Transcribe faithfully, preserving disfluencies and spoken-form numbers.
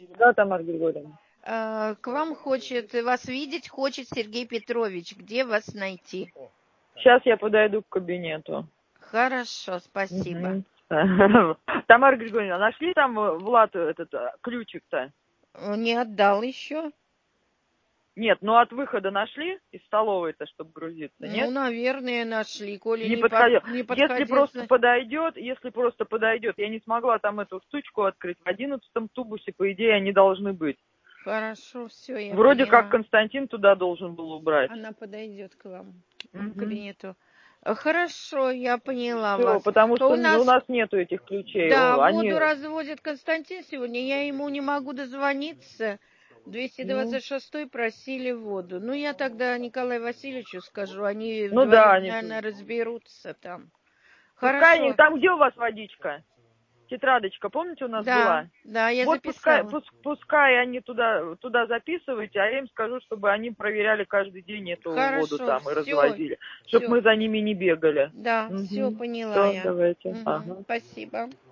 Да, Тамара Григорьевна. А, К вам хочет, вас видеть хочет Сергей Петрович. Где вас найти? Сейчас я подойду к кабинету. Хорошо, спасибо. Мгм. Тамара Григорьевна, нашли там э, Влад этот э, ключик-то? Не отдал еще? Нет, ну от выхода нашли из столовой-то, чтобы грузиться, Ну, нет? наверное, нашли. Коли Не не, под, подходил. не Если подходил... просто подойдет, если просто подойдет, я не смогла там эту штучку открыть. В одиннадцатом тубусе, по идее, они должны быть. Хорошо, все, я Вроде поняла. как Константин туда должен был убрать. Она подойдет к вам, к Мгм. кабинету. А, Хорошо, я поняла Все, вас. потому То что у ну, у нас, нас нету этих ключей. да, О, они, воду разводит Константин сегодня. Я ему не могу дозвониться. двести ну, двадцать шестой просили воду. Ну, я тогда Николаю Васильевичу скажу. Они ну да, вдвоем, они наверное, тут. разберутся там. Пускай они, Хорошо. там где у вас водичка? Тетрадочка, помните, у нас Да, была? да, я Вот пускай, записала. пус- пускай они туда, туда записывайте, а я им скажу, чтобы они проверяли каждый день эту воду Хорошо, там и все, развозили, чтобы все. мы за ними не бегали. Да, все Угу. поняла Все, я. давайте. Мгм, Ага. спасибо.